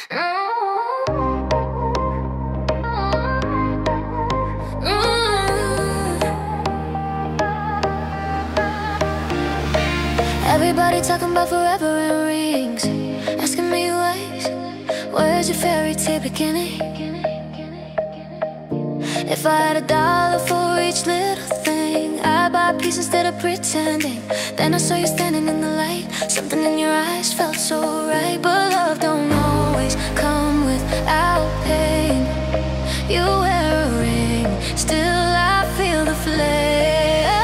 Everybody talking about forever and rings, asking me where's your fairy tale beginning? If I had $1 for each little thing, I'd buy peace instead of pretending. Then I saw you standing in the light, something in your eyes felt so right. But love don't always come without pain. You wear a ring, still I feel the flame.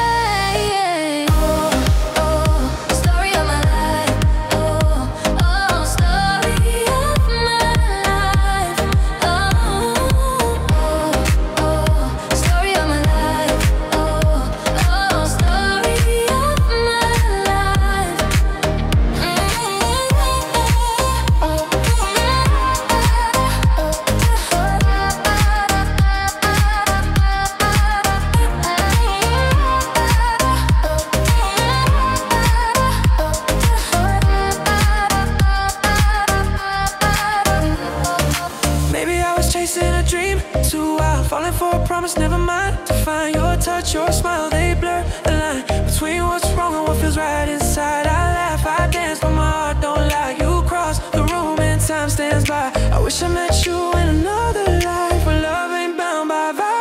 Chasing a dream, too wild, falling for a promise, never mind. To find your touch, your smile, they blur the line between what's wrong and what feels right inside. I laugh, I dance, but my heart don't lie. You cross the room and time stands by. I wish I met you in another life, where love ain't bound by vow.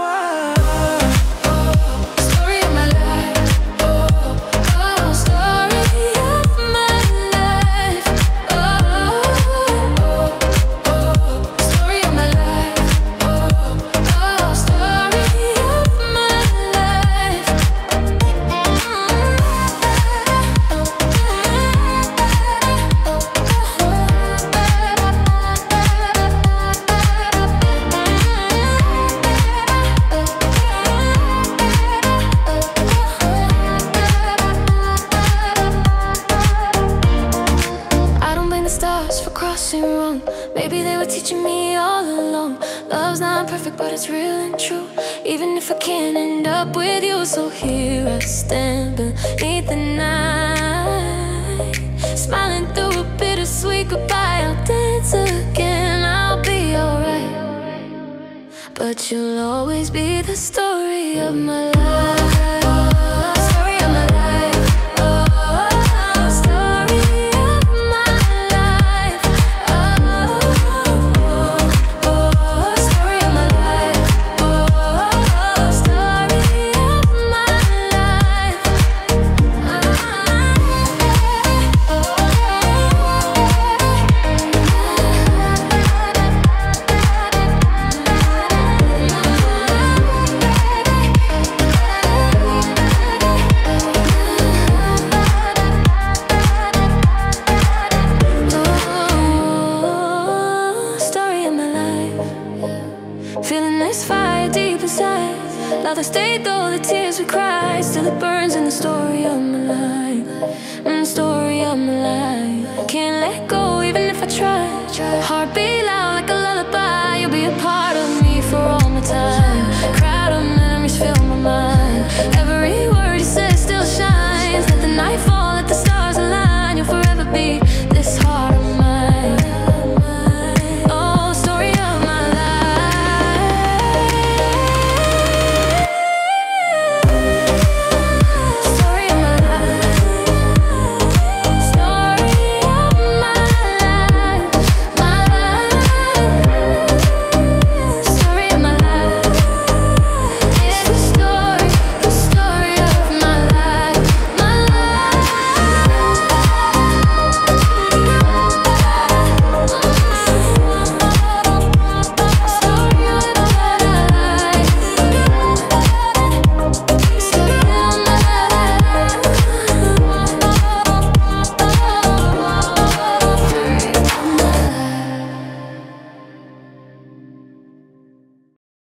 For crossing wrong, maybe they were teaching me all along. Love's not perfect, but it's real and true, even if I can't end up with you. So here I stand beneath the night, smiling through a bittersweet goodbye. I'll dance again, I'll be alright, but you'll always be the story of my life. Feeling this fire deep inside, love that stayed though the tears we cried. Still it burns in the story of my life, story of my life. Can't let go even if I try.